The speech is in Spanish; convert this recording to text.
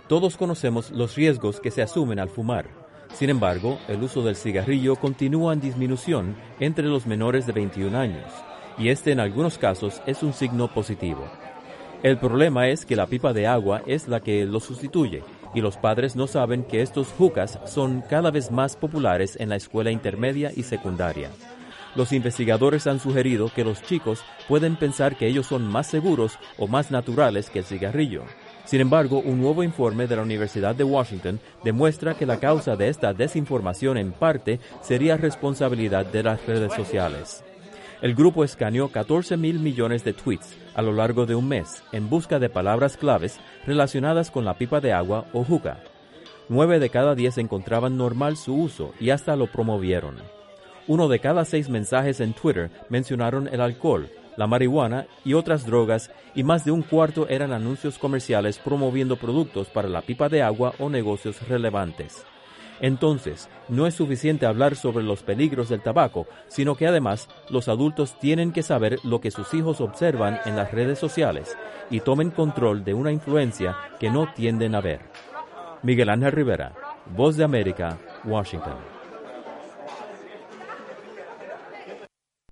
Todos conocemos los riesgos que se asumen al fumar. Sin embargo, el uso del cigarrillo continúa en disminución entre los menores de 21 años, y este en algunos casos es un signo positivo. El problema es que la pipa de agua es la que lo sustituye, y los padres no saben que estos hookahs son cada vez más populares en la escuela intermedia y secundaria. Los investigadores han sugerido que los chicos pueden pensar que ellos son más seguros o más naturales que el cigarrillo. Sin embargo, un nuevo informe de la Universidad de Washington demuestra que la causa de esta desinformación en parte sería responsabilidad de las redes sociales. El grupo escaneó 14,000 millones de tweets a lo largo de un mes en busca de palabras claves relacionadas con la pipa de agua o hookah. 9 de cada 10 encontraban normal su uso y hasta lo promovieron. 1 de cada 6 mensajes en Twitter mencionaron el alcohol, la marihuana y otras drogas, y más de un cuarto eran anuncios comerciales promoviendo productos para la pipa de agua o negocios relevantes. Entonces, no es suficiente hablar sobre los peligros del tabaco, sino que además los adultos tienen que saber lo que sus hijos observan en las redes sociales y tomen control de una influencia que no tienden a ver. Miguel Ángel Rivera, Voz de América, Washington.